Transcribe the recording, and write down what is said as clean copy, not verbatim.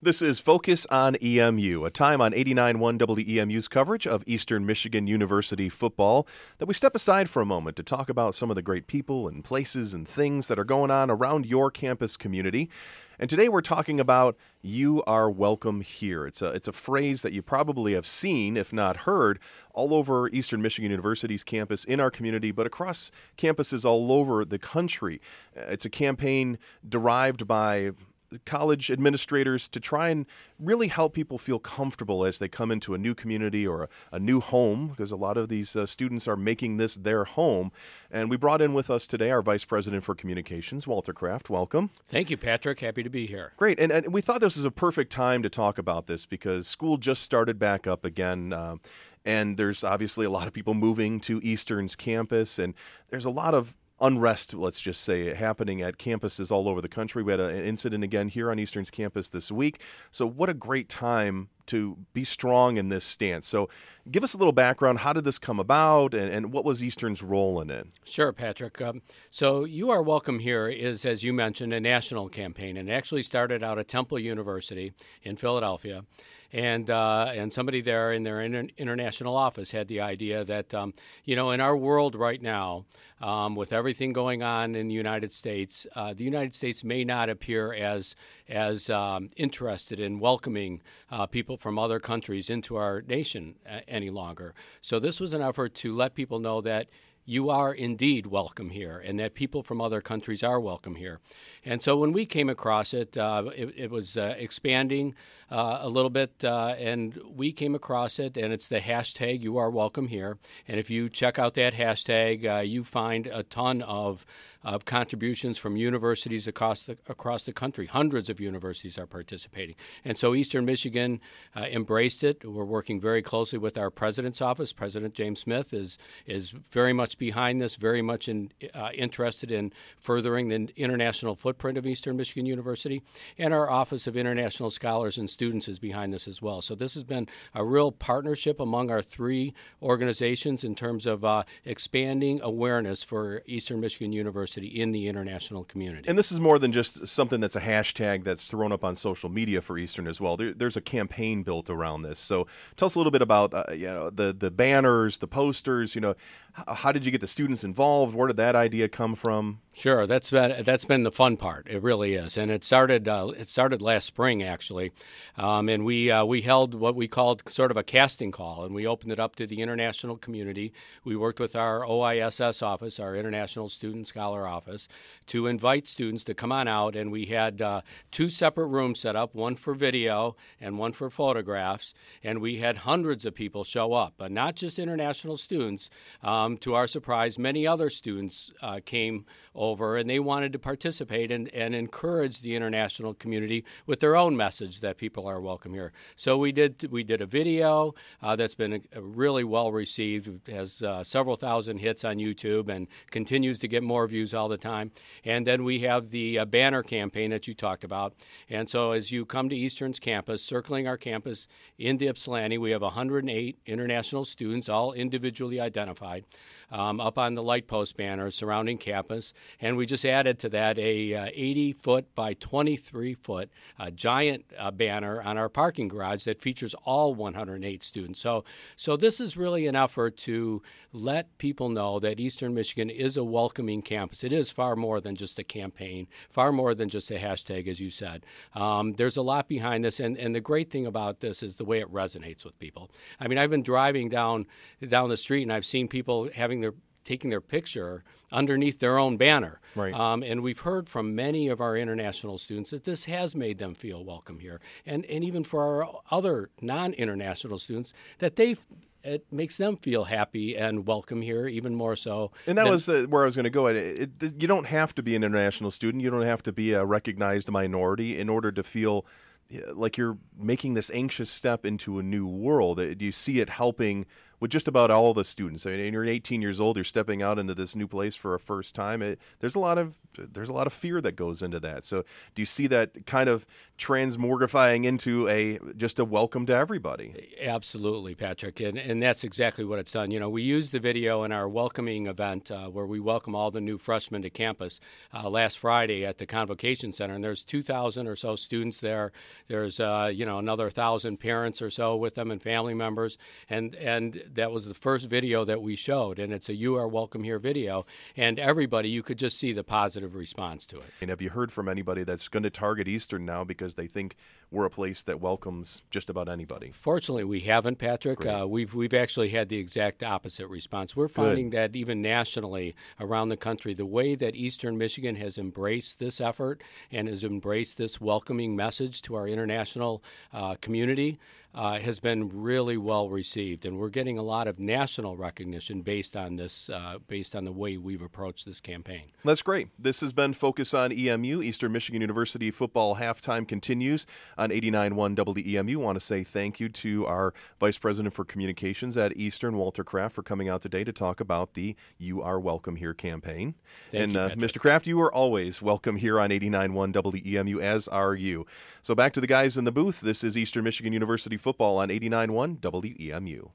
This is Focus on EMU, a time on 89.1 WEMU's coverage of Eastern Michigan University football that we step aside for a moment to talk about some of the great people and places and things that are going on around your campus community. And today we're talking about "You are welcome here." It's a phrase that you probably have seen, if not heard, all over Eastern Michigan University's campus, in our community, but across campuses all over the country. It's a campaign derived by college administrators to try and really help people feel comfortable as they come into a new community or a new home, because a lot of these students are making this their home. And we brought in with us today our Vice President for Communications, Walter Kraft. Welcome. Thank you, Patrick. Happy to be here. Great. And we thought this was a perfect time to talk about this because school just started back up again. And there's obviously a lot of people moving to Eastern's campus, and there's a lot of unrest, let's just say, happening at campuses all over the country. We had an incident again here on Eastern's campus this week. So what a great time to be strong in this stance. So give us a little background. How did this come about, and what was Eastern's role in it? Sure, Patrick. So You Are Welcome Here is, as you mentioned, a national campaign, and it actually started out at Temple University in Philadelphia. And somebody there in their international office had the idea that, in our world right now, with everything going on in the United States may not appear as interested in welcoming people from other countries into our nation any longer. So this was an effort to let people know that you are indeed welcome here, and that people from other countries are welcome here. And so when we came across it, it was expanding a little bit, and we came across it, and it's the hashtag You Are Welcome Here. And if you check out that hashtag, you find a ton of contributions from universities across the country. Hundreds of universities are participating. And so Eastern Michigan embraced it. We're working very closely with our president's office. President James Smith is very much behind this, very much interested in furthering the international footprint of Eastern Michigan University. And our Office of International Scholars and Students is behind this as well. So this has been a real partnership among our three organizations in terms of expanding awareness for Eastern Michigan University in the international community. And this is more than just something that's a hashtag that's thrown up on social media for Eastern as well. There's a campaign built around this. So tell us a little bit about the banners, the posters. How did you get the students involved? Where did that idea come from? Sure, that's been the fun part. It really is, and it started last spring actually, and we held what we called sort of a casting call, and we opened it up to the international community. We worked with our OISS office, our International Student Scholar Office, to invite students to come on out, and we had two separate rooms set up, one for video and one for photographs, and we had hundreds of people show up, but not just international students. To our surprise, many other students came over, and they wanted to participate and encourage the international community with their own message that people are welcome here. So we did a video that's been really well received. It has several thousand hits on YouTube and continues to get more views all the time. And then we have the banner campaign that you talked about. And so as you come to Eastern's campus, circling our campus in the Ypsilanti, we have 108 international students, all individually identified, up on the light post banners surrounding campus. And we just added to that a 80-foot by 23-foot giant banner on our parking garage that features all 108 students. So this is really an effort to let people know that Eastern Michigan is a welcoming campus. It is far more than just a campaign, far more than just a hashtag, as you said. There's a lot behind this, and the great thing about this is the way it resonates with people. I mean, I've been driving down the street, and I've seen people taking their picture underneath their own banner. Right. And we've heard from many of our international students that this has made them feel welcome here. And even for our other non-international students, that it makes them feel happy and welcome here even more so. And that was where I was going to go. You don't have to be an international student. You don't have to be a recognized minority in order to feel like you're making this anxious step into a new world. Do you see it helping with just about all the students. I mean, you're 18 years old, you're stepping out into this new place for a first time. There's a lot of fear that goes into that. So do you see that kind of transmogrifying into just a welcome to everybody? Absolutely, Patrick, and that's exactly what it's done. We used the video in our welcoming event where we welcome all the new freshmen to campus last Friday at the Convocation Center, and there's 2,000 or so students there. There's another 1,000 parents or so with them and family members, and that was the first video that we showed, and it's a "You Are Welcome Here" video, and everybody, you could just see the positive response to it. And have you heard from anybody that's going to target Eastern now because they think we're a place that welcomes just about anybody? Fortunately, we haven't, Patrick. We've actually had the exact opposite response. We're finding that even nationally around the country, the way that Eastern Michigan has embraced this effort and has embraced this welcoming message to our international community has been really well received, and we're getting a lot of national recognition based on this, based on the way we've approached this campaign. That's great. This has been Focus on EMU. Eastern Michigan University football halftime continues on 89.1 WEMU. Want to say thank you to our Vice President for Communications at Eastern, Walter Kraft, for coming out today to talk about the "You Are Welcome Here" campaign. Thank you, Mr. Kraft, you are always welcome here on 89.1 WEMU, as are you. So back to the guys in the booth. This is Eastern Michigan University football on 89.1 WEMU.